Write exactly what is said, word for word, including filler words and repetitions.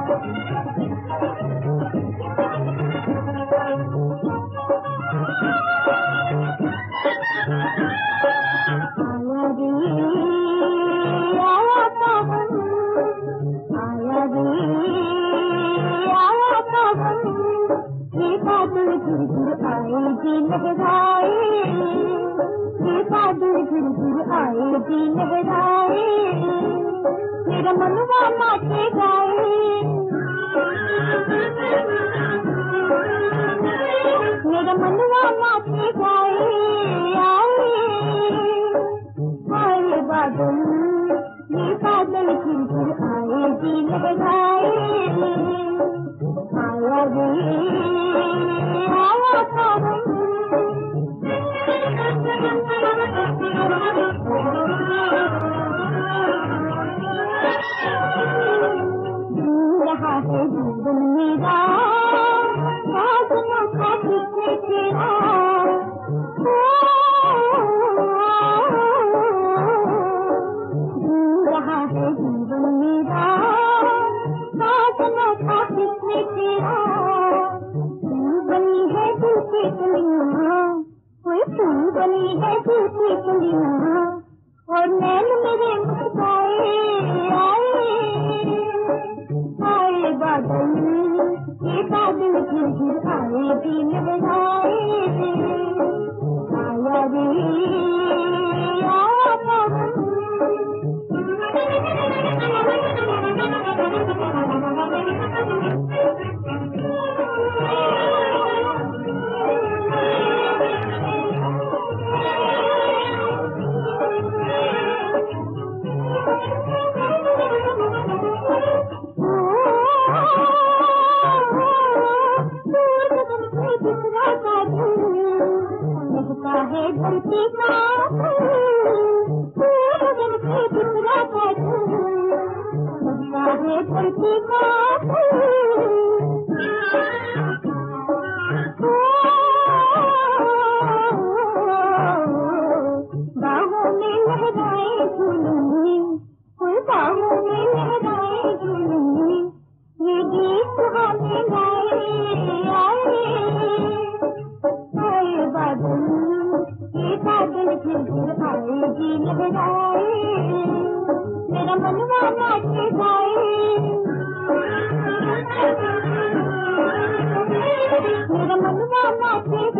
मेरा मनवा नाचे गाए, मेरा मनवा नाचे गाए, आए आए बादल, ये बादल फिर फिर आए जी लहराए, आया रे आया सावन, रहा है जीवन मेरा साधनों का किसने तेरा, रहा है जीवन मेरा साधनों का किसने तेरा, फूल बनी है दिल की कलियां, कोई फूल बनी है दिल की कलियां, और नैन मेरे मुस्काए, आए बादल, ये बादल फिर फिर आए भी लहराए, आया रे आया सावन, है धरती का गगन पे बिखरा था धूल, है धरती का बाहों में लहराए झूलूंगी, कोई बाहों में लहराए झूलूंगी, ये गीत सुहाने गाए, आए बादल, ये बादल फिर फिर आए जी लहराए, मेरा मनवा नाचे गाए, मेरा मनवा नाचे